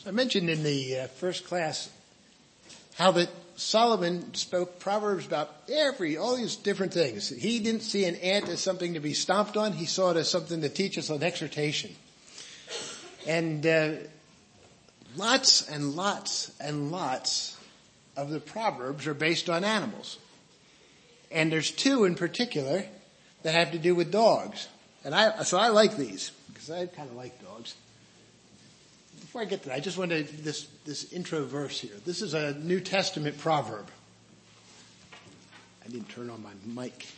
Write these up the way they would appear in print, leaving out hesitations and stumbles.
I mentioned in the first class how that Solomon spoke Proverbs about all these different things. He didn't see an ant as something to be stomped on. He saw it as something to teach us an exhortation. And lots and lots and lots of the Proverbs are based on animals. And there's two in particular that have to do with dogs. And so I like these because I kind of like dogs. Before I get to that, I just want to this intro verse here. This is a New Testament proverb. I didn't turn on my mic.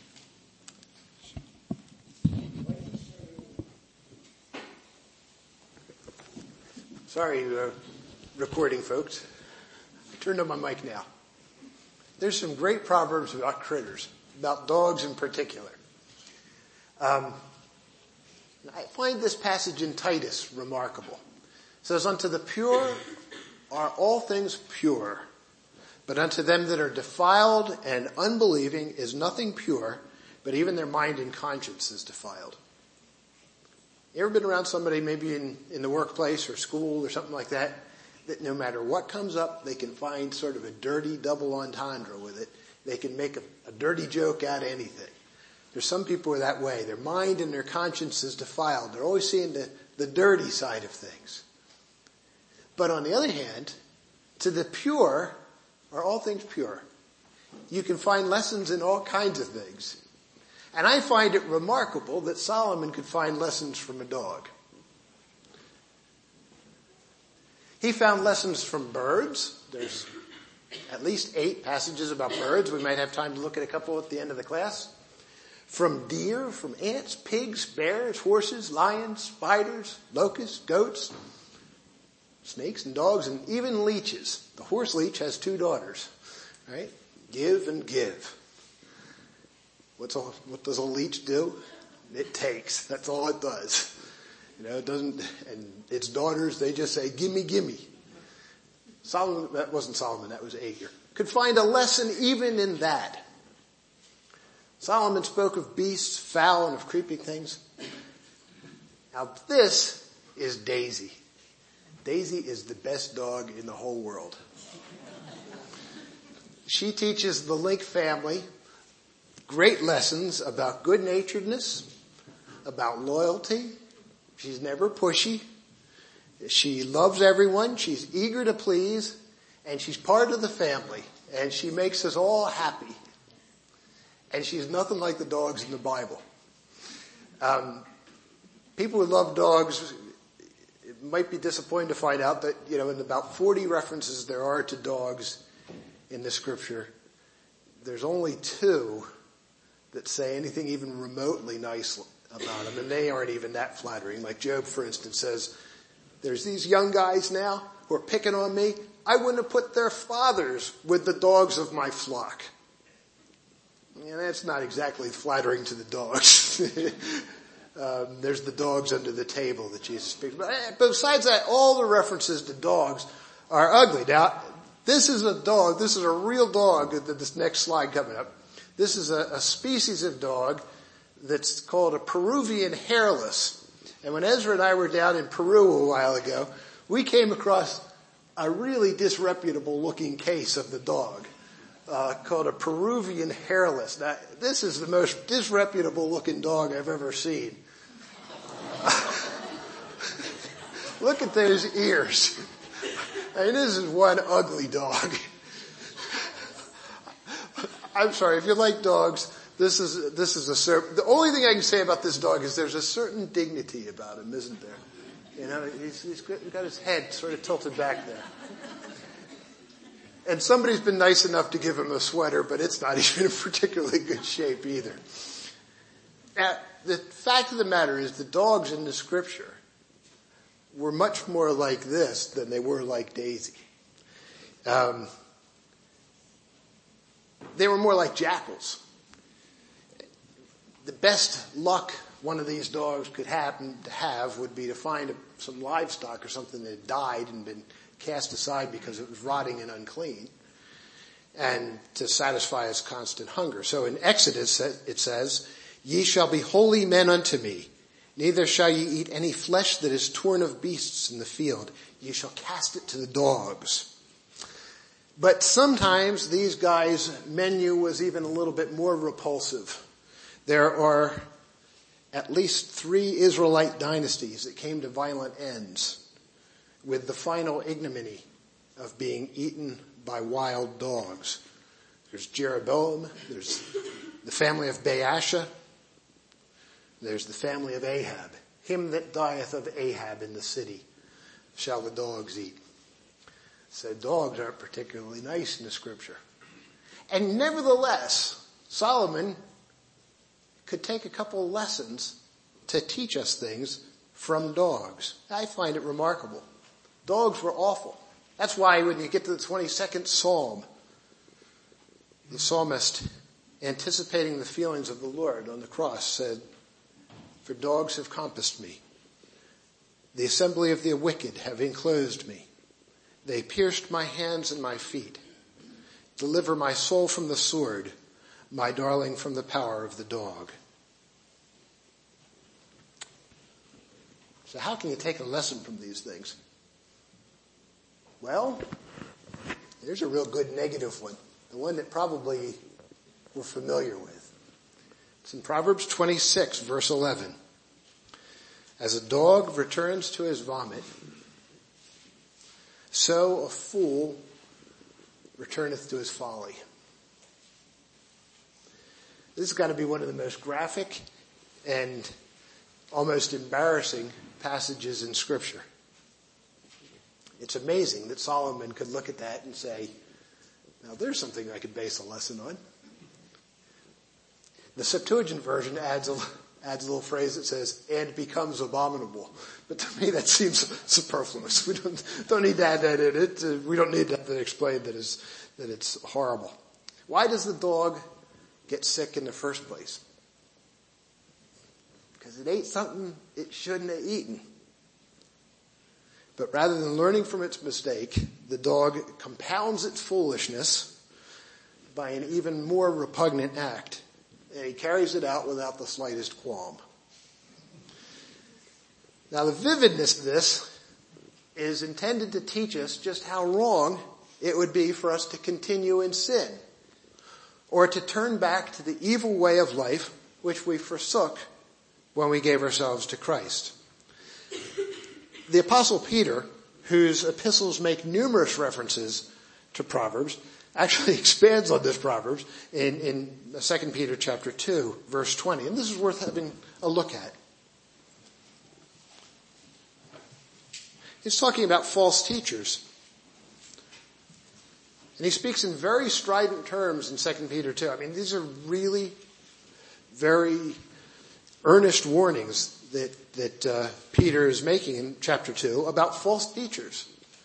Sorry, recording folks. I turned on my mic now. There's some great proverbs about critters, about dogs in particular. I find this passage in Titus remarkable. It says, unto the pure are all things pure, but unto them that are defiled and unbelieving is nothing pure, but even their mind and conscience is defiled. You ever been around somebody maybe in the workplace or school or something like that no matter what comes up, they can find sort of a dirty double entendre with it. They can make a dirty joke out of anything. There's some people who are that way. Their mind and their conscience is defiled. They're always seeing the dirty side of things. But on the other hand, to the pure are all things pure. You can find lessons in all kinds of things. And I find it remarkable that Solomon could find lessons from a dog. He found lessons from birds. There's at least 8 passages about birds. We might have time to look at a couple at the end of the class. From deer, from ants, pigs, bears, horses, lions, spiders, locusts, goats, snakes and dogs, and even leeches. The horse leech has 2 daughters, right? Give and give. What does a leech do? It takes. That's all it does. It doesn't, and its daughters, they just say, gimme, gimme. Solomon, that wasn't Solomon, that was Agur. Could find a lesson even in that. Solomon spoke of beasts, fowl, and of creeping things. Now this is Daisy. Daisy is the best dog in the whole world. She teaches the Link family great lessons about good-naturedness, about loyalty. She's never pushy. She loves everyone. She's eager to please. And she's part of the family. And she makes us all happy. And she's nothing like the dogs in the Bible. People who love dogs might be disappointed to find out that, in about 40 references there are to dogs in the scripture, there's only 2 that say anything even remotely nice about them, and they aren't even that flattering. Like Job, for instance, says, there's these young guys now who are picking on me. I wouldn't have put their fathers with the dogs of my flock. That's not exactly flattering to the dogs. There's the dogs under the table that Jesus speaks about. But besides that, all the references to dogs are ugly. Now, this is a dog. This is a real dog. This next slide coming up. This is a species of dog that's called a Peruvian hairless. And when Ezra and I were down in Peru a while ago, we came across a really disreputable looking case of the dog, called a Peruvian hairless. Now, this is the most disreputable looking dog I've ever seen. Look at those ears. This is one ugly dog. I'm sorry, if you like dogs, this is the only thing I can say about this dog is there's a certain dignity about him, isn't there? He's got his head sort of tilted back there. And somebody's been nice enough to give him a sweater, but it's not even in particularly good shape either. Now, the fact of the matter is the dogs in the scripture were much more like this than they were like Daisy. They were more like jackals. The best luck one of these dogs could happen to have would be to find some livestock or something that had died and been cast aside because it was rotting and unclean, and to satisfy his constant hunger. So in Exodus it says, ye shall be holy men unto me. Neither shall ye eat any flesh that is torn of beasts in the field. Ye shall cast it to the dogs. But sometimes these guys' menu was even a little bit more repulsive. There are at least 3 Israelite dynasties that came to violent ends with the final ignominy of being eaten by wild dogs. There's Jeroboam, there's the family of Baasha, there's the family of Ahab. Him that dieth of Ahab in the city shall the dogs eat. So dogs aren't particularly nice in the scripture. And nevertheless, Solomon could take a couple of lessons to teach us things from dogs. I find it remarkable. Dogs were awful. That's why when you get to the 22nd Psalm, the psalmist, anticipating the feelings of the Lord on the cross, said, "For dogs have compassed me. The assembly of the wicked have enclosed me. They pierced my hands and my feet. Deliver my soul from the sword, my darling from the power of the dog." So how can you take a lesson from these things? Well, there's a real good negative one. The one that probably we're familiar with. It's in Proverbs 26, verse 11. As a dog returns to his vomit, so a fool returneth to his folly. This has got to be one of the most graphic and almost embarrassing passages in Scripture. It's amazing that Solomon could look at that and say, now there's something I could base a lesson on. The Septuagint version adds a little phrase that says, "and becomes abominable." But to me that seems superfluous. We don't need to add that in it. We don't need to have to explain that it's horrible. Why does the dog get sick in the first place? Because it ate something it shouldn't have eaten. But rather than learning from its mistake, the dog compounds its foolishness by an even more repugnant act. And he carries it out without the slightest qualm. Now the vividness of this is intended to teach us just how wrong it would be for us to continue in sin, or to turn back to the evil way of life which we forsook when we gave ourselves to Christ. The Apostle Peter, whose epistles make numerous references to Proverbs, actually expands on this Proverbs in 2 Peter chapter 2, verse 20. And this is worth having a look at. He's talking about false teachers. And he speaks in very strident terms in 2 Peter 2. I mean, these are really very earnest warnings that Peter is making in chapter 2 about false teachers.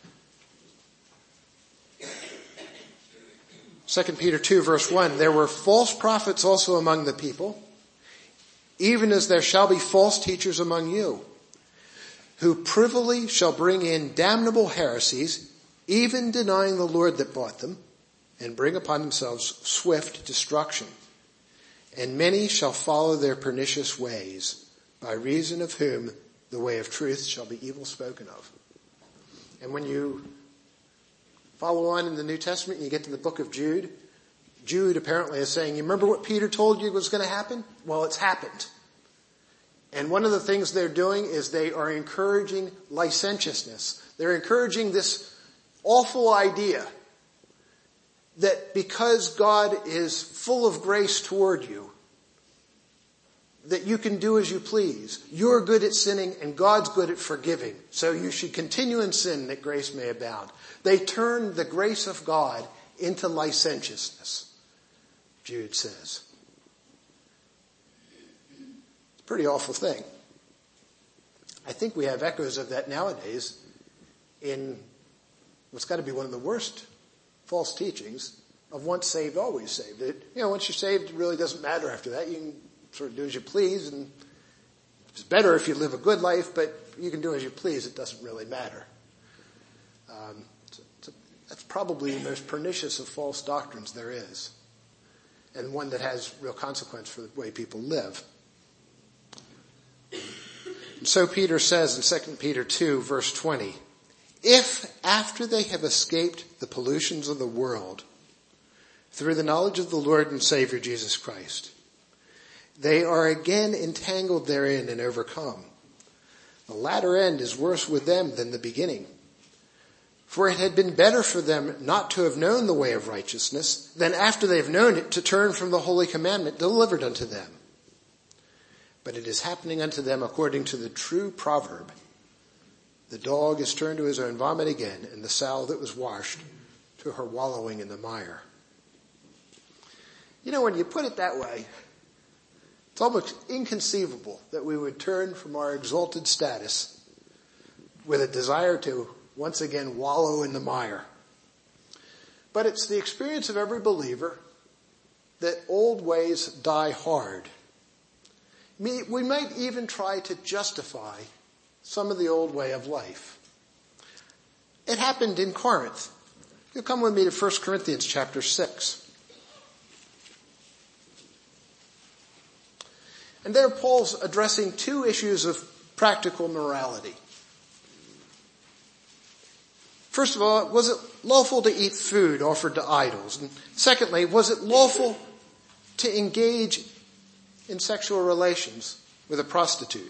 2 Peter 2 verse 1, "There were false prophets also among the people, even as there shall be false teachers among you, who privily shall bring in damnable heresies, even denying the Lord that bought them, and bring upon themselves swift destruction. And many shall follow their pernicious ways, by reason of whom the way of truth shall be evil spoken of." And when you follow on in the New Testament and you get to the book of Jude, Jude apparently is saying, you remember what Peter told you was going to happen? Well, it's happened. And one of the things they're doing is they are encouraging licentiousness. They're encouraging this awful idea that because God is full of grace toward you, that you can do as you please. You're good at sinning and God's good at forgiving. So you should continue in sin that grace may abound. They turn the grace of God into licentiousness, Jude says. It's a pretty awful thing. I think we have echoes of that nowadays in what's got to be one of the worst false teachings of once saved, always saved. Once you're saved, it really doesn't matter after that. You can sort of do as you please, and it's better if you live a good life, but you can do as you please. It doesn't really matter. That's probably the most pernicious of false doctrines there is, and one that has real consequence for the way people live. So Peter says in 2 Peter 2 verse 20, if after they have escaped the pollutions of the world through the knowledge of the Lord and Savior Jesus Christ, they are again entangled therein and overcome, the latter end is worse with them than the beginning. For it had been better for them not to have known the way of righteousness than after they have known it to turn from the holy commandment delivered unto them. But it is happening unto them according to the true proverb, the dog is turned to his own vomit again, and the sow that was washed to her wallowing in the mire. You know, when you put it that way, it's almost inconceivable that we would turn from our exalted status with a desire to once again wallow in the mire. But it's the experience of every believer that old ways die hard. We might even try to justify some of the old way of life. It happened in Corinth. You come with me to 1 Corinthians chapter 6. And there Paul's addressing two issues of practical morality. First of all, was it lawful to eat food offered to idols? And secondly, was it lawful to engage in sexual relations with a prostitute?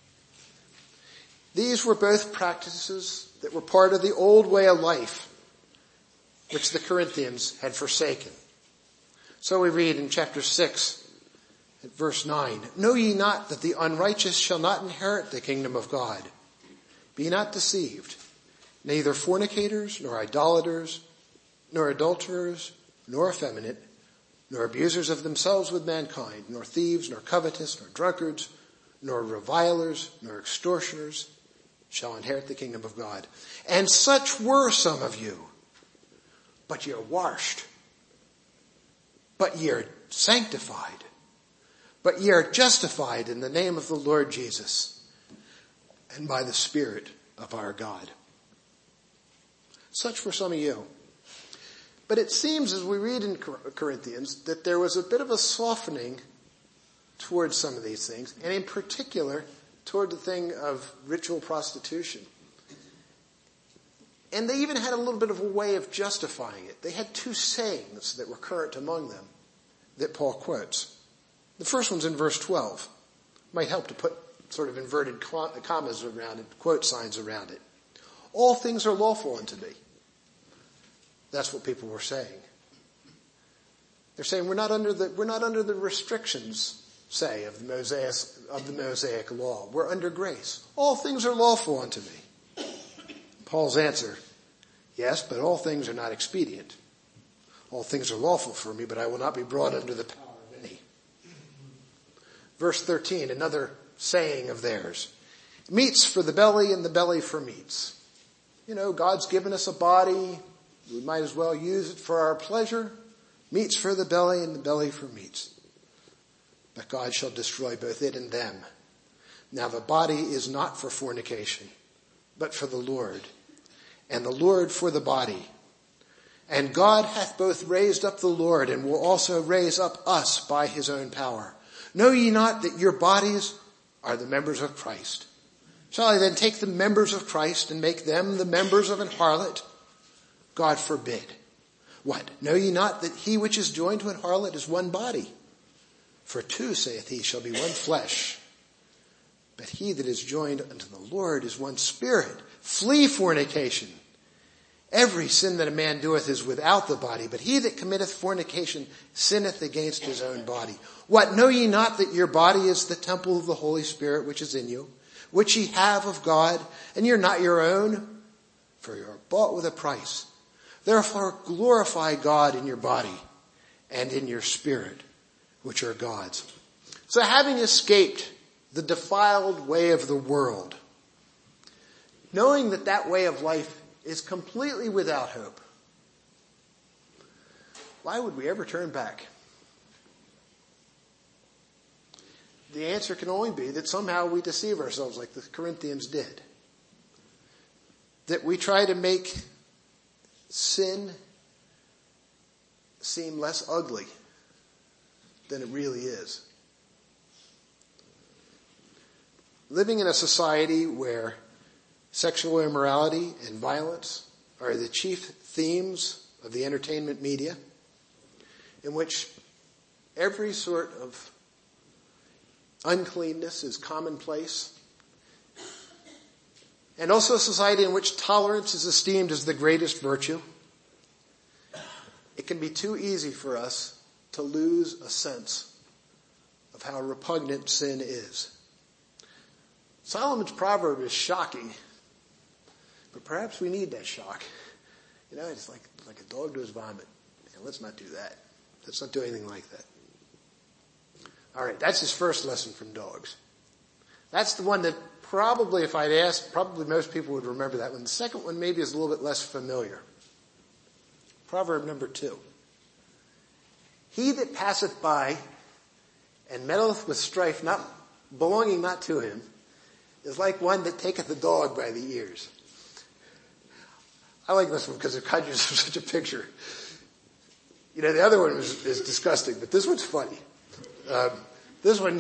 These were both practices that were part of the old way of life, which the Corinthians had forsaken. So we read in chapter 6, at verse 9, know ye not that the unrighteous shall not inherit the kingdom of God? Be not deceived. Neither fornicators, nor idolaters, nor adulterers, nor effeminate, nor abusers of themselves with mankind, nor thieves, nor covetous, nor drunkards, nor revilers, nor extortioners shall inherit the kingdom of God. And such were some of you. But ye are washed. But ye are sanctified. But ye are justified in the name of the Lord Jesus and by the Spirit of our God. Such were some of you. But it seems as we read in Corinthians that there was a bit of a softening towards some of these things, and in particular toward the thing of ritual prostitution. And they even had a little bit of a way of justifying it. They had two sayings that were current among them that Paul quotes. The first one's in verse 12. Might help to put sort of inverted commas around it, quote signs around it. All things are lawful unto me. That's what people were saying. They're saying we're not under the restrictions, say, of the Mosaic law. We're under grace. All things are lawful unto me. Paul's answer, yes, but all things are not expedient. All things are lawful for me, but I will not be brought under the power of any. Verse 13, another saying of theirs. Meats for the belly and the belly for meats. You know, God's given us a body. We might as well use it for our pleasure. Meats for the belly and the belly for meats. But God shall destroy both it and them. Now the body is not for fornication, but for the Lord, and the Lord for the body. And God hath both raised up the Lord, and will also raise up us by his own power. Know ye not that your bodies are the members of Christ? Shall I then take the members of Christ and make them the members of an harlot? God forbid. What? Know ye not that he which is joined to an harlot is one body? For two, saith he, shall be one flesh. But he that is joined unto the Lord is one spirit. Flee fornication. Every sin that a man doeth is without the body, but he that committeth fornication sinneth against his own body. What? Know ye not that your body is the temple of the Holy Spirit which is in you, which ye have of God, and ye are not your own? For you are bought with a price. Therefore glorify God in your body and in your spirit, which are God's. So having escaped the defiled way of the world, knowing that that way of life is completely without hope, why would we ever turn back? The answer can only be that somehow we deceive ourselves like the Corinthians did. That we try to make sin seem less ugly than it really is. living in a society where sexual immorality and violence are the chief themes of the entertainment media, in which every sort of uncleanness is commonplace, and also a society in which tolerance is esteemed as the greatest virtue, it can be too easy for us to lose a sense of how repugnant sin is. Solomon's proverb is shocking, but perhaps we need that shock. It's like a dog to his vomit. Let's not do that. Let's not do anything like that. All right, that's his first lesson from dogs. That's the one that probably, if I'd asked, probably most people would remember that one. The second one maybe is a little bit less familiar. Proverb number 2. He that passeth by and meddleth with strife belonging not to him is like one that taketh a dog by the ears. I like this one because it conjures up such a picture. The other one is disgusting, but this one's funny. This one,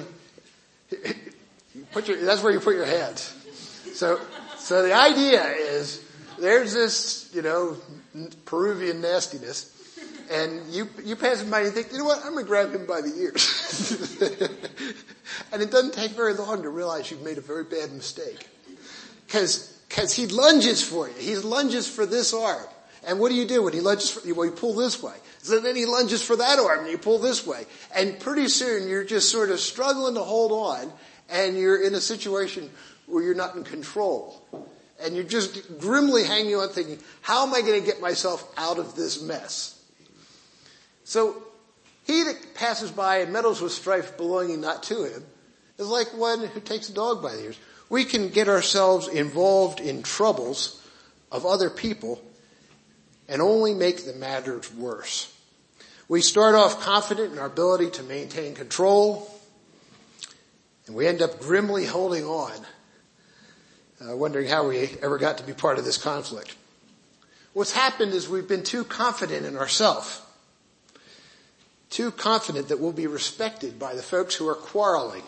that's where you put your hands. So the idea is there's this, Peruvian nastiness, and you pass him by and you think, you know what, I'm going to grab him by the ears. And it doesn't take very long to realize you've made a very bad mistake. Because he lunges for you. He lunges for this arm. And what do you do when he lunges for you? Well, you pull this way. So then he lunges for that arm and you pull this way. And pretty soon you're just sort of struggling to hold on, and you're in a situation where you're not in control. And you're just grimly hanging on thinking, how am I going to get myself out of this mess? So he that passes by and meddles with strife belonging not to him is like one who takes a dog by the ears. We can get ourselves involved in troubles of other people and only make the matters worse. We start off confident in our ability to maintain control, and we end up grimly holding on, wondering how we ever got to be part of this conflict. What's happened is we've been too confident in ourselves, too confident that we'll be respected by the folks who are quarreling.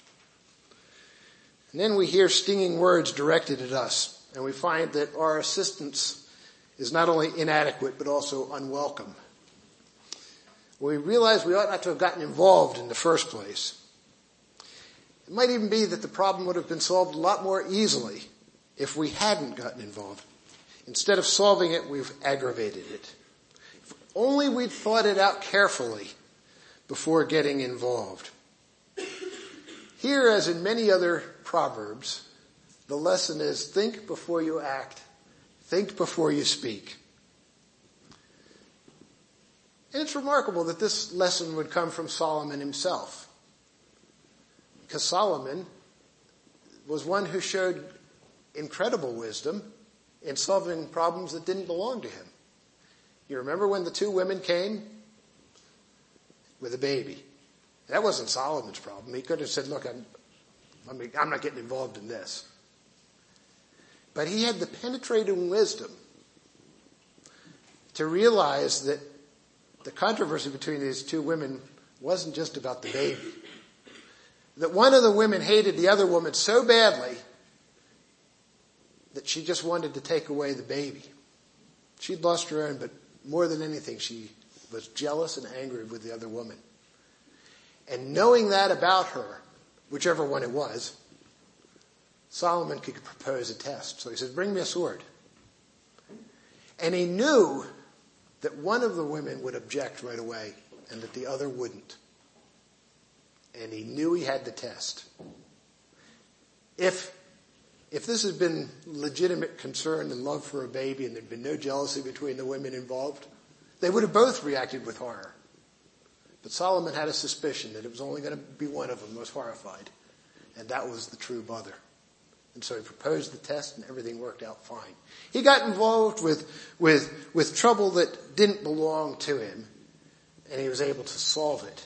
And then we hear stinging words directed at us, and we find that our assistance is not only inadequate but also unwelcome. We realize we ought not to have gotten involved in the first place. It might even be that the problem would have been solved a lot more easily if we hadn't gotten involved. Instead of solving it, we've aggravated it. If only we'd thought it out carefully before getting involved. Here, as in many other proverbs, the lesson is think before you act, think before you speak. And it's remarkable that this lesson would come from Solomon himself, because Solomon was one who showed incredible wisdom in solving problems that didn't belong to him. You remember when the 2 women came with a baby? That wasn't Solomon's problem. He could have said, look, I'm not getting involved in this. But he had the penetrating wisdom to realize that the controversy between these 2 women wasn't just about the baby. That one of the women hated the other woman so badly that she just wanted to take away the baby. She'd lost her own, but more than anything, she was jealous and angry with the other woman. And knowing that about her, whichever one it was, Solomon could propose a test. So he said, bring me a sword. And he knew that one of the women would object right away and that the other wouldn't. And he knew he had the test. If this had been legitimate concern and love for a baby and there'd been no jealousy between the women involved, they would have both reacted with horror. But Solomon had a suspicion that it was only going to be one of them was horrified. And that was the true mother. And so he proposed the test and everything worked out fine. He got involved with trouble that didn't belong to him, and he was able to solve it.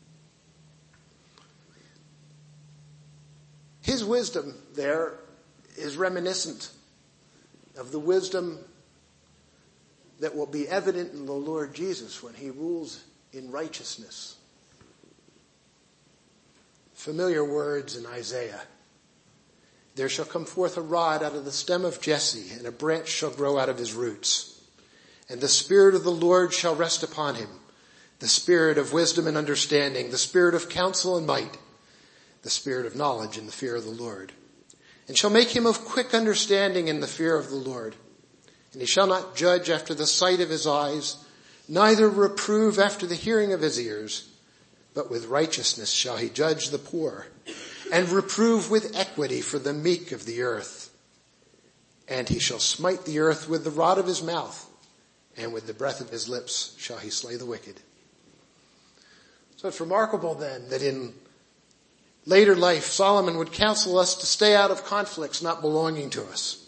His wisdom there is reminiscent of the wisdom that will be evident in the Lord Jesus when he rules in righteousness. Familiar words in Isaiah. There shall come forth a rod out of the stem of Jesse, and a branch shall grow out of his roots. And the Spirit of the Lord shall rest upon him, the Spirit of wisdom and understanding, the Spirit of counsel and might, the Spirit of knowledge and the fear of the Lord. And shall make him of quick understanding in the fear of the Lord. And he shall not judge after the sight of his eyes, neither reprove after the hearing of his ears, but with righteousness shall he judge the poor, and reprove with equity for the meek of the earth. And he shall smite the earth with the rod of his mouth, and with the breath of his lips shall he slay the wicked. So it's remarkable then that in later life, Solomon would counsel us to stay out of conflicts not belonging to us.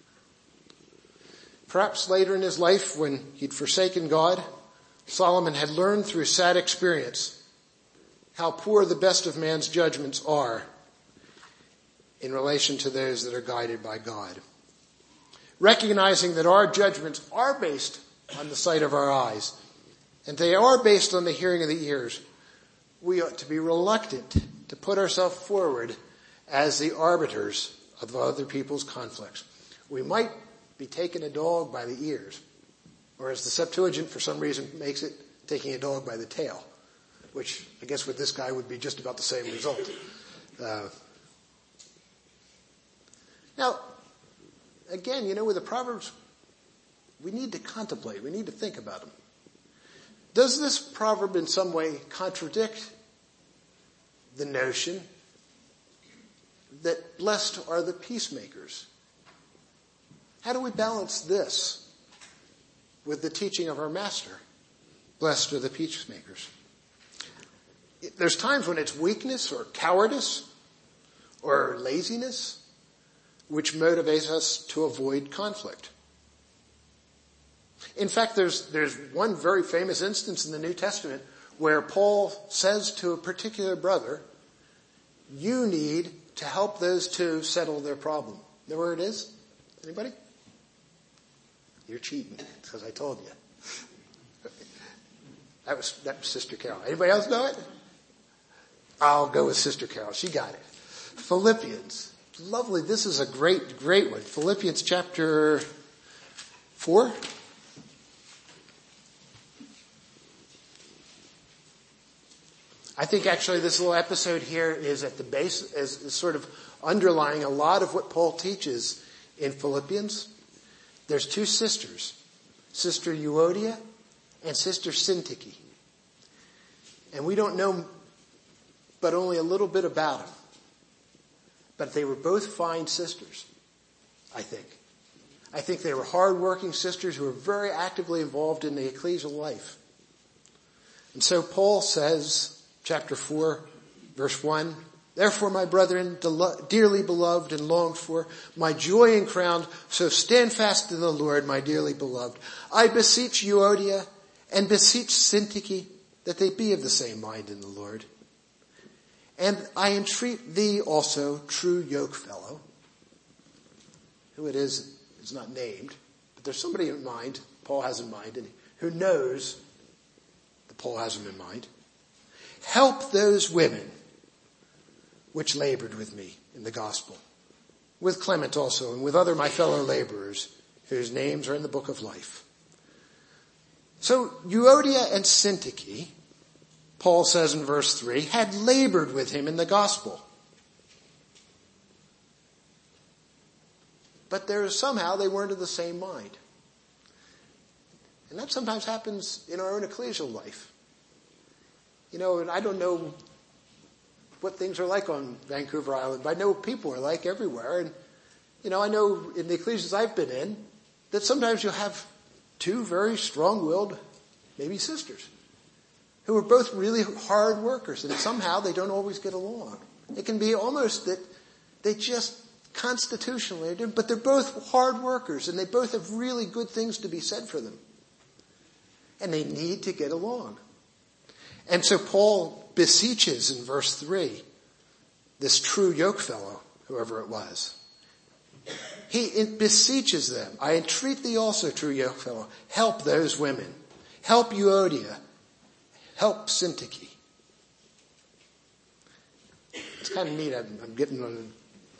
Perhaps later in his life, when he'd forsaken God, Solomon had learned through sad experience how poor the best of man's judgments are in relation to those that are guided by God. Recognizing that our judgments are based on the sight of our eyes, and they are based on the hearing of the ears, we ought to be reluctant to put ourselves forward as the arbiters of other people's conflicts. We might be taking a dog by the ears, or as the Septuagint for some reason makes it, taking a dog by the tail, which I guess with this guy would be just about the same result. Now, again, with the Proverbs, we need to contemplate, we need to think about them. Does this proverb in some way contradict the notion that blessed are the peacemakers? How do we balance this with the teaching of our master? Blessed are the peacemakers. There's times when it's weakness or cowardice or laziness which motivates us to avoid conflict. In fact, there's one very famous instance in the New Testament where Paul says to a particular brother, you need to help those two settle their problem. Know where it is? Anybody? You're cheating because I told you. That was Sister Carol. Anybody else know it? I'll go with Sister Carol. She got it. Philippians. Lovely. This is a great one. Philippians chapter 4. I think actually this little episode here is at the base, is sort of underlying a lot of what Paul teaches in Philippians. There's two sisters, Sister Euodia and Sister Syntyche. And we don't know but only a little bit about them. But they were both fine sisters, I think. I think they were hard-working sisters who were very actively involved in the ecclesial life. And so Paul says, chapter 4, verse 1, therefore, my brethren, dearly beloved and longed for, my joy and crown, so stand fast in the Lord, my dearly beloved. I beseech Euodia and beseech Syntyche that they be of the same mind in the Lord. And I entreat thee also, true yokefellow, who it is not named, but there's somebody in mind, Paul has in mind, and who knows that Paul has him in mind. Help those women which labored with me in the gospel, with Clement also, and with other my fellow laborers, whose names are in the book of life. So Euodia and Syntyche, Paul says in verse 3, had labored with him in the gospel. But somehow they weren't of the same mind. And that sometimes happens in our own ecclesial life. And I don't know what things are like on Vancouver Island, but I know what people are like everywhere. And, I know in the ecclesias I've been in that sometimes you'll have two very strong-willed, maybe sisters, who are both really hard workers, and somehow they don't always get along. It can be almost that they just constitutionally are different, but they're both hard workers, and they both have really good things to be said for them. And they need to get along. And so Paul beseeches in verse 3 this true yokefellow, whoever it was. He beseeches them. I entreat thee also, true yokefellow, help those women. Help Euodia. Help Syntyche. It's kind of neat. I'm getting on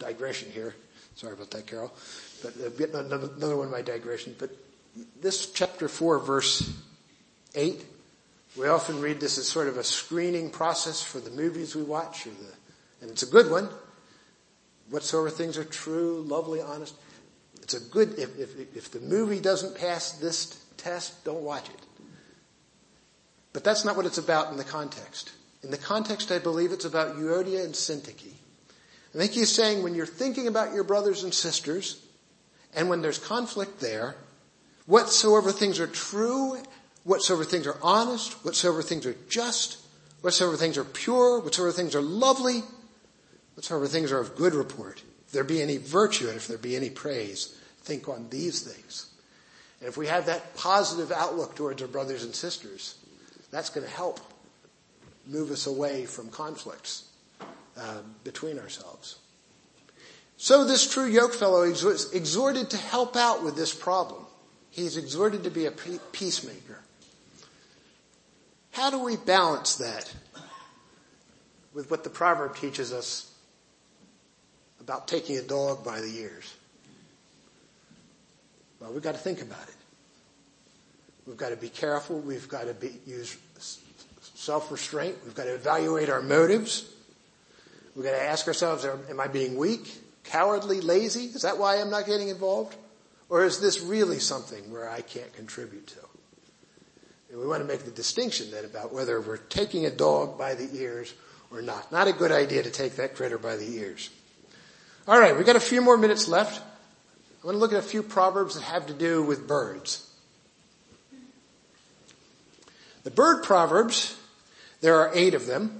digression here. Sorry about that, Carol. But getting another one of my digressions. But this chapter 4, verse 8, we often read this as sort of a screening process for the movies we watch, and it's a good one. Whatsoever things are true, lovely, honest. It's a good, if the movie doesn't pass this test, don't watch it. But that's not what it's about in the context. In the context, I believe it's about Euodia and Syntyche. I think he's saying when you're thinking about your brothers and sisters, and when there's conflict there, whatsoever things are true, whatsoever things are honest, whatsoever things are just, whatsoever things are pure, whatsoever things are lovely, whatsoever things are of good report, if there be any virtue and if there be any praise, think on these things. And if we have that positive outlook towards our brothers and sisters, that's going to help move us away from conflicts between ourselves. So this true yokefellow is exhorted to help out with this problem. He's exhorted to be a peacemaker. How do we balance that with what the proverb teaches us about taking a dog by the ears? Well, we've got to think about it. We've got to be careful. We've got to use self-restraint. We've got to evaluate our motives. We've got to ask ourselves, am I being weak, cowardly, lazy? Is that why I'm not getting involved? Or is this really something where I can't contribute to? And we want to make the distinction then about whether we're taking a dog by the ears or not. Not a good idea to take that critter by the ears. All right, we've got a few more minutes left. I want to look at a few proverbs that have to do with birds. The bird proverbs, there are 8 of them.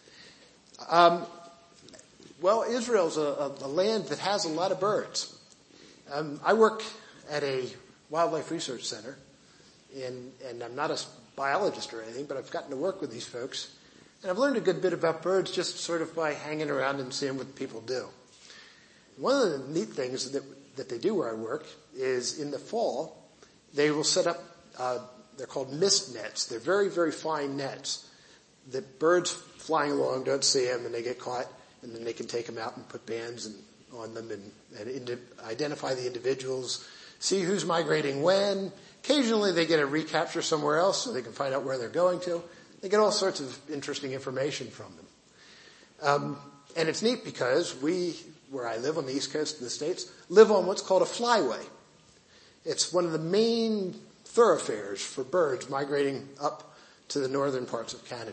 Israel's a land that has a lot of birds. I work at a wildlife research center, and I'm not a biologist or anything, but I've gotten to work with these folks, and I've learned a good bit about birds just sort of by hanging around and seeing what people do. One of the neat things that they do where I work is in the fall, they will set up, they're called mist nets. They're very, very fine nets that birds flying along don't see them and they get caught, and then they can take them out and put bands on them and identify the individuals, see who's migrating when. Occasionally they get a recapture somewhere else so they can find out where they're going to. They get all sorts of interesting information from them. And it's neat because we, where I live on the east coast of the States, live on what's called a flyway. It's one of the main thoroughfares for birds migrating up to the northern parts of Canada.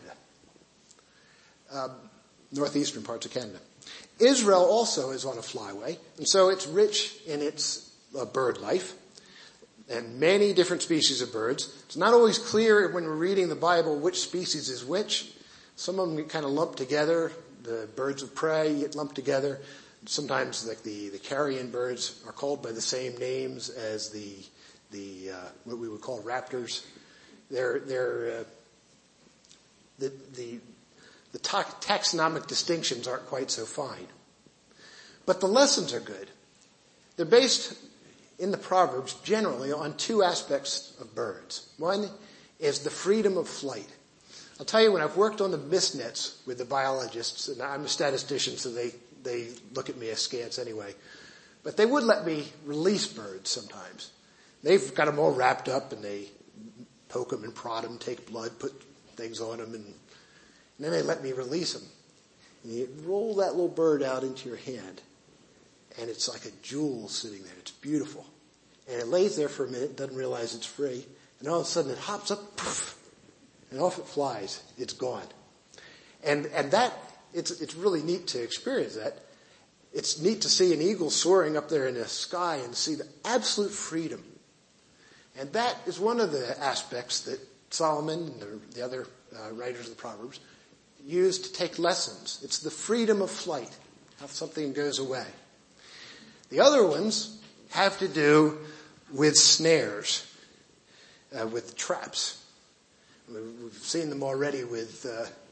Northeastern parts of Canada. Israel also is on a flyway, and so it's rich in its bird life and many different species of birds. It's not always clear when we're reading the Bible which species is which. Some of them get kind of lumped together. The birds of prey get lumped together. Sometimes like the carrion birds are called by the same names as the what we would call raptors. The taxonomic distinctions aren't quite so fine. But the lessons are good. They're based in the Proverbs generally on 2 aspects of birds. One is the freedom of flight. I'll tell you, when I've worked on the mist nets with the biologists, and I'm a statistician, so they look at me askance anyway, but they would let me release birds sometimes. They've got them all wrapped up, and they poke them and prod them, take blood, put things on them, and then they let me release them. And you roll that little bird out into your hand, and it's like a jewel sitting there. It's beautiful. And it lays there for a minute, doesn't realize it's free, and all of a sudden it hops up, poof, and off it flies. It's gone. And that, it's really neat to experience that. It's neat to see an eagle soaring up there in the sky and see the absolute freedom. And that is one of the aspects that Solomon and the other writers of the Proverbs use to take lessons. It's the freedom of flight, how something goes away. The other ones have to do with snares, with traps. We've seen them already with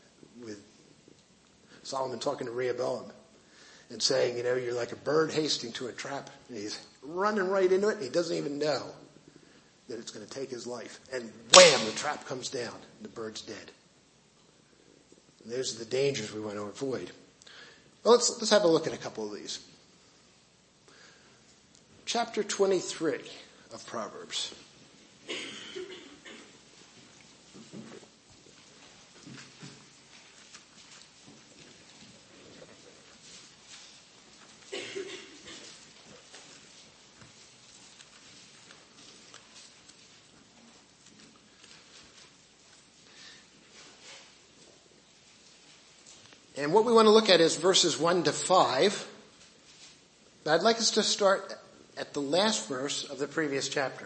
Solomon talking to Rehoboam and saying, you're like a bird hasting to a trap. And he's running right into it, and he doesn't even know that it's going to take his life. And wham, the trap comes down, and the bird's dead. And those are the dangers we want to avoid. Well, let's have a look at a couple of these. chapter 23 of Proverbs. And what we want to look at is verses 1 to 5. I'd like us to start at the last verse of the previous chapter.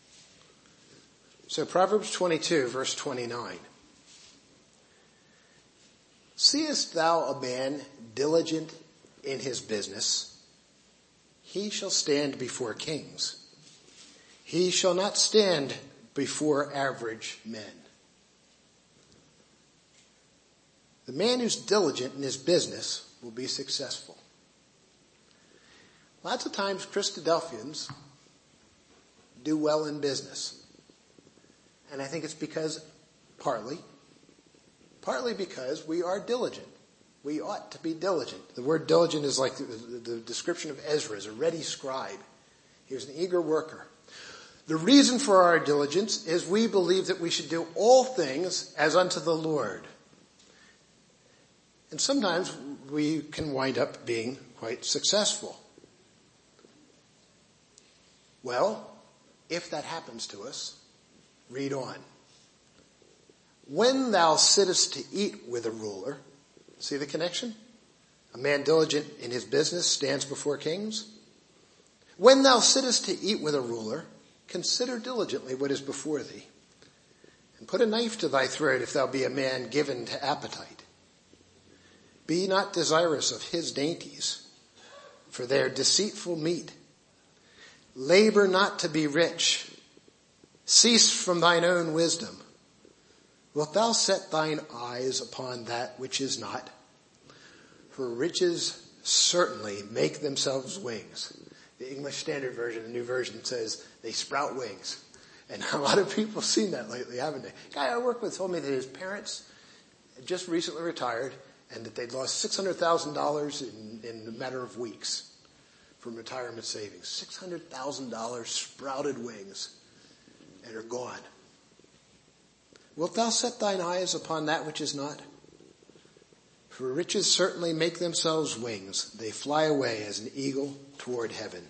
So Proverbs 22, verse 29. Seest thou a man diligent in his business? He shall stand before kings. He shall not stand before average men. The man who's diligent in his business will be successful. Lots of times Christadelphians do well in business. And I think it's partly because we are diligent. We ought to be diligent. The word diligent is like the description of Ezra as a ready scribe. He was an eager worker. The reason for our diligence is we believe that we should do all things as unto the Lord. And sometimes we can wind up being quite successful. Well, if that happens to us, read on. When thou sittest to eat with a ruler, see the connection? A man diligent in his business stands before kings. When thou sittest to eat with a ruler, consider diligently what is before thee, and put a knife to thy throat if thou be a man given to appetite. Be not desirous of his dainties, for they are deceitful meat. Labor not to be rich. Cease from thine own wisdom. Wilt thou set thine eyes upon that which is not? For riches certainly make themselves wings. The English Standard Version, the New Version, says they sprout wings. And a lot of people have seen that lately, haven't they? A guy I work with told me that his parents had just recently retired and that they'd lost $600,000 in a matter of weeks from retirement savings. $600,000 sprouted wings and are gone. Wilt thou set thine eyes upon that which is not? For riches certainly make themselves wings. They fly away as an eagle toward heaven.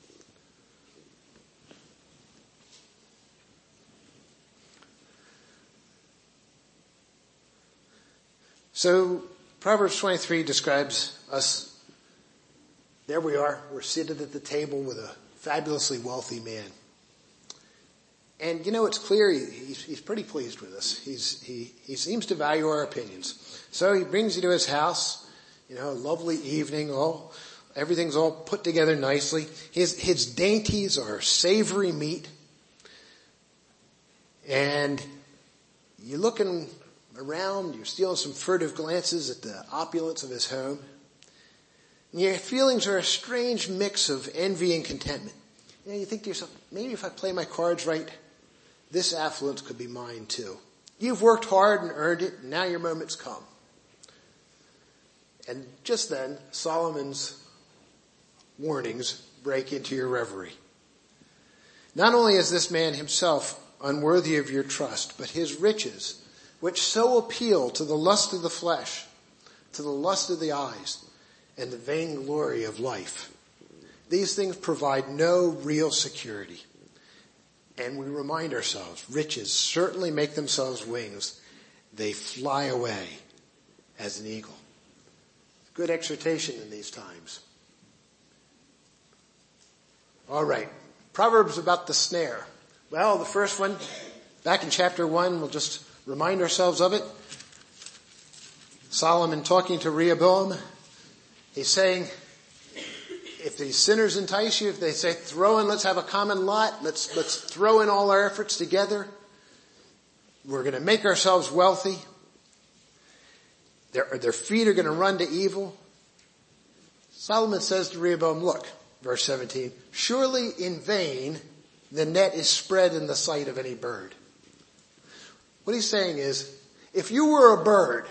So Proverbs 23 describes us. There we are. We're seated at the table with a fabulously wealthy man. And it's clear he's pretty pleased with us. He seems to value our opinions. So he brings you to his house, a lovely evening, everything's all put together nicely. His dainties are savory meat. And you're looking around, you're stealing some furtive glances at the opulence of his home. And your feelings are a strange mix of envy and contentment. You think to yourself, maybe if I play my cards right, this affluence could be mine too. You've worked hard and earned it, and now your moment's come. And just then, Solomon's warnings break into your reverie. Not only is this man himself unworthy of your trust, but his riches, which so appeal to the lust of the flesh, to the lust of the eyes, and the vainglory of life. These things provide no real security. And we remind ourselves, riches certainly make themselves wings. They fly away as an eagle. Good exhortation in these times. All right. Proverbs about the snare. Well, the first one, back in chapter 1, we'll just remind ourselves of it. Solomon talking to Rehoboam. He's saying, if these sinners entice you, if they say, throw in, let's have a common lot, let's throw in all our efforts together. We're going to make ourselves wealthy. Their feet are going to run to evil. Solomon says to Rehoboam, look, verse 17, surely in vain the net is spread in the sight of any bird. What he's saying is, if you were a bird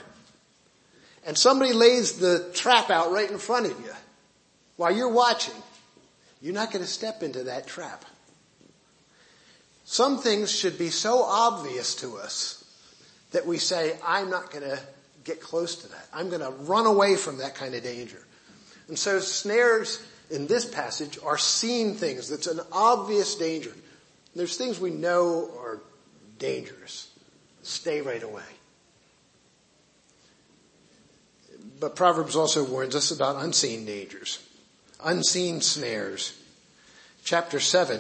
and somebody lays the trap out right in front of you while you're watching, you're not going to step into that trap. Some things should be so obvious to us that we say, I'm not going to get close to that. I'm going to run away from that kind of danger. And so snares in this passage are seen things. That's an obvious danger. There's things we know are dangerous. Stay right away. But Proverbs also warns us about unseen dangers, unseen snares. Chapter 7.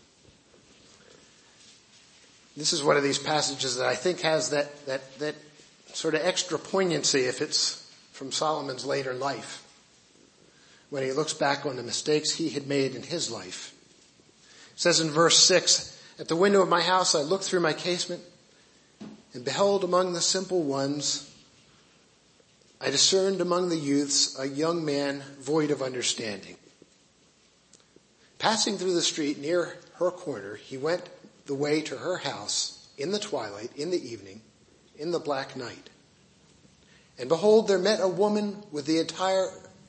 This is one of these passages that I think has that sort of extra poignancy if it's from Solomon's later life, when he looks back on the mistakes he had made in his life. It says in verse 6, at the window of my house I looked through my casement and beheld among the simple ones, I discerned among the youths a young man void of understanding. Passing through the street near her corner, he went the way to her house in the twilight, in the evening, in the black night. And behold, there met him a woman with the attire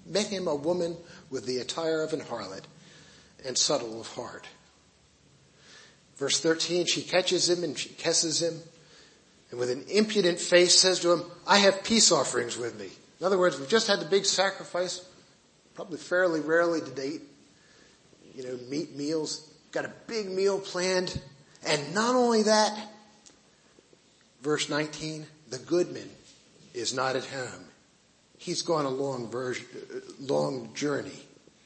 of an harlot and subtle of heart. Verse 13, she catches him and she kisses him, and with an impudent face says to him, I have peace offerings with me. In other words, we've just had the big sacrifice, probably fairly rarely to date, meat meals, got a big meal planned. And not only that, verse 19, the goodman is not at home. He's gone a long journey.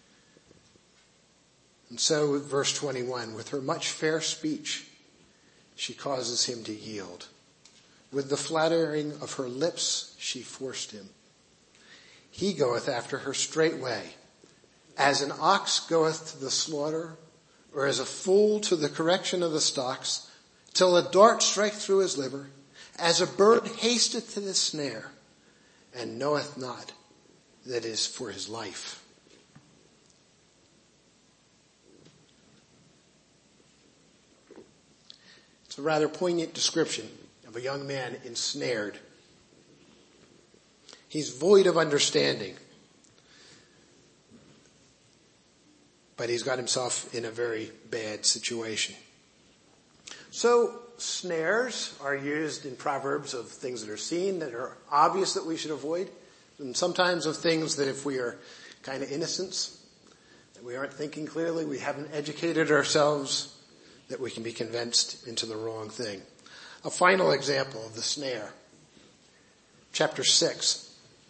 And so verse 21, with her much fair speech, she causes him to yield. With the flattering of her lips, she forced him. He goeth after her straightway, as an ox goeth to the slaughter, or as a fool to the correction of the stocks, till a dart strike through his liver, as a bird hasteth to the snare, and knoweth not that it is for his life. It's a rather poignant description of a young man ensnared. He's void of understanding, but he's got himself in a very bad situation. So snares are used in Proverbs of things that are seen, that are obvious that we should avoid, and sometimes of things that if we are kind of innocents, that we aren't thinking clearly, we haven't educated ourselves, that we can be convinced into the wrong thing. A final example of the snare. Chapter 6.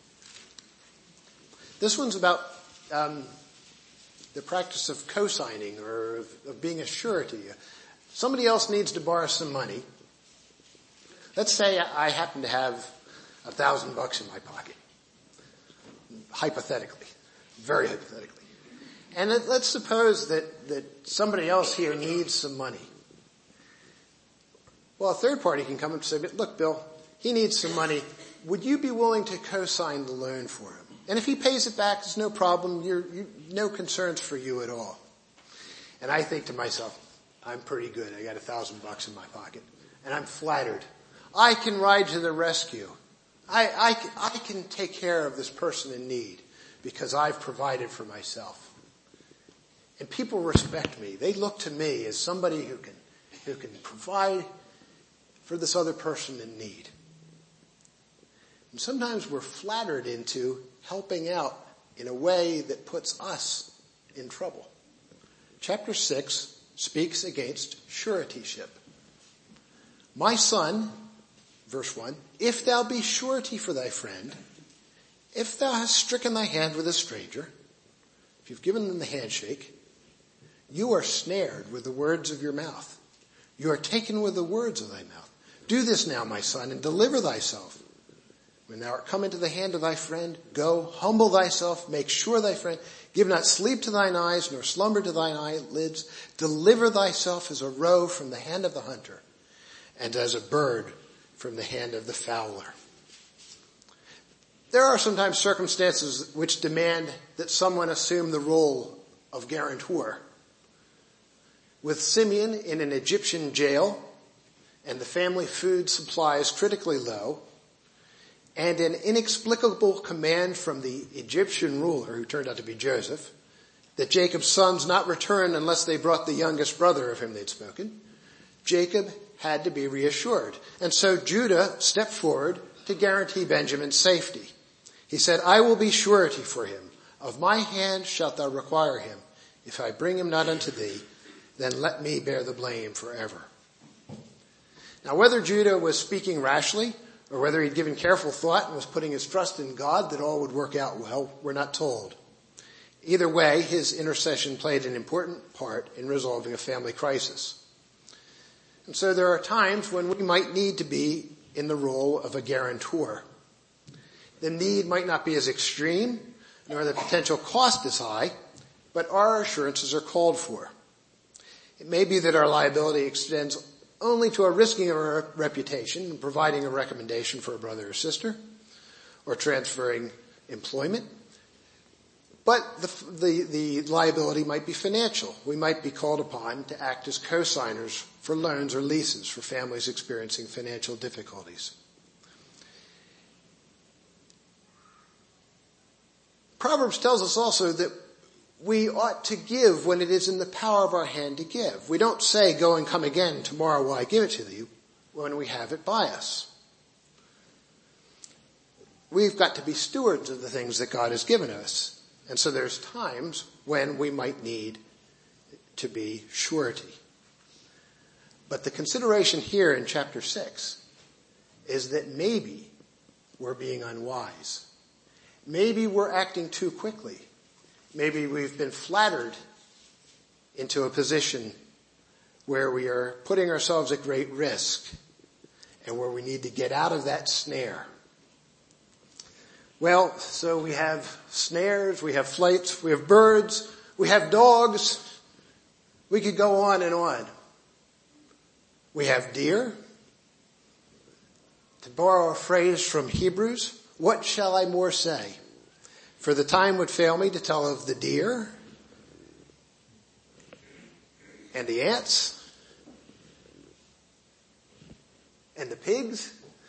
This one's about the practice of co-signing or of being a surety. Somebody else needs to borrow some money. Let's say I happen to have $1,000 in my pocket. Hypothetically. Very hypothetically. And let's suppose that somebody else here needs some money. Well, a third party can come and say, look, Bill, he needs some money. Would you be willing to co-sign the loan for him? And if he pays it back, there's no problem. No concerns for you at all. And I think to myself, I'm pretty good. I got $1,000 in my pocket. And I'm flattered. I can ride to the rescue. I can take care of this person in need because I've provided for myself. And people respect me. They look to me as somebody who can provide for this other person in need. And sometimes we're flattered into helping out in a way that puts us in trouble. Chapter 6 speaks against suretyship. My son, verse 1, if thou be surety for thy friend, if thou hast stricken thy hand with a stranger, if you've given them the handshake, you are snared with the words of your mouth. You are taken with the words of thy mouth. Do this now, my son, and deliver thyself. When thou art come into the hand of thy friend, go, humble thyself, make sure thy friend. Give not sleep to thine eyes, nor slumber to thine eyelids. Deliver thyself as a roe from the hand of the hunter, and as a bird from the hand of the fowler. There are sometimes circumstances which demand that someone assume the role of guarantor. With Simeon in an Egyptian jail, and the family food supplies critically low, and an inexplicable command from the Egyptian ruler, who turned out to be Joseph, that Jacob's sons not return unless they brought the youngest brother of him they'd spoken, Jacob had to be reassured. And so Judah stepped forward to guarantee Benjamin's safety. He said, I will be surety for him. Of my hand shalt thou require him. If I bring him not unto thee, then let me bear the blame forever. Now, whether Judah was speaking rashly or whether he'd given careful thought and was putting his trust in God that all would work out well, we're not told. Either way, his intercession played an important part in resolving a family crisis. And so there are times when we might need to be in the role of a guarantor. The need might not be as extreme, nor the potential cost as high, but our assurances are called for. It may be that our liability extends only to a risking of our reputation and providing a recommendation for a brother or sister, or transferring employment. But the liability might be financial. We might be called upon to act as co-signers for loans or leases for families experiencing financial difficulties. Proverbs tells us also that we ought to give when it is in the power of our hand to give. We don't say, go and come again, tomorrow will I give it to you, when we have it by us. We've got to be stewards of the things that God has given us. And so there's times when we might need to be surety. But the consideration here in chapter 6 is that maybe we're being unwise. Maybe we're acting too quickly. Maybe we've been flattered into a position where we are putting ourselves at great risk and where we need to get out of that snare. Well, so we have snares, we have flights, we have birds, we have dogs. We could go on and on. We have deer. To borrow a phrase from Hebrews, what shall I more say? For the time would fail me to tell of the deer and the ants and the pigs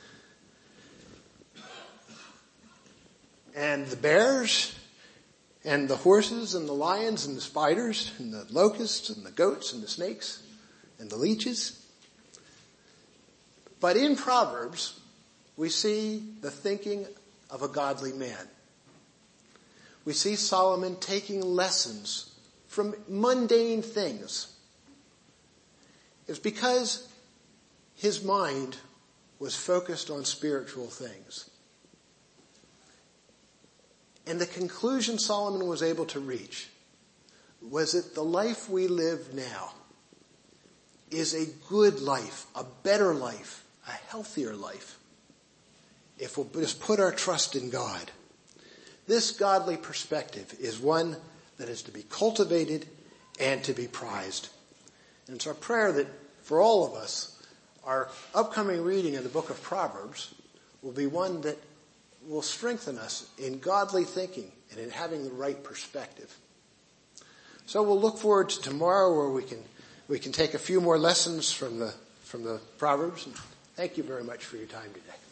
and the bears and the horses and the lions and the spiders and the locusts and the goats and the snakes and the leeches. But in Proverbs, we see the thinking of a godly man. We see Solomon taking lessons from mundane things. It's because his mind was focused on spiritual things. And the conclusion Solomon was able to reach was that the life we live now is a good life, a better life, a healthier life, if we'll just put our trust in God. This godly perspective is one that is to be cultivated and to be prized. And it's our prayer that for all of us, our upcoming reading of the book of Proverbs will be one that will strengthen us in godly thinking and in having the right perspective. So we'll look forward to tomorrow where we can take a few more lessons from the Proverbs. And thank you very much for your time today.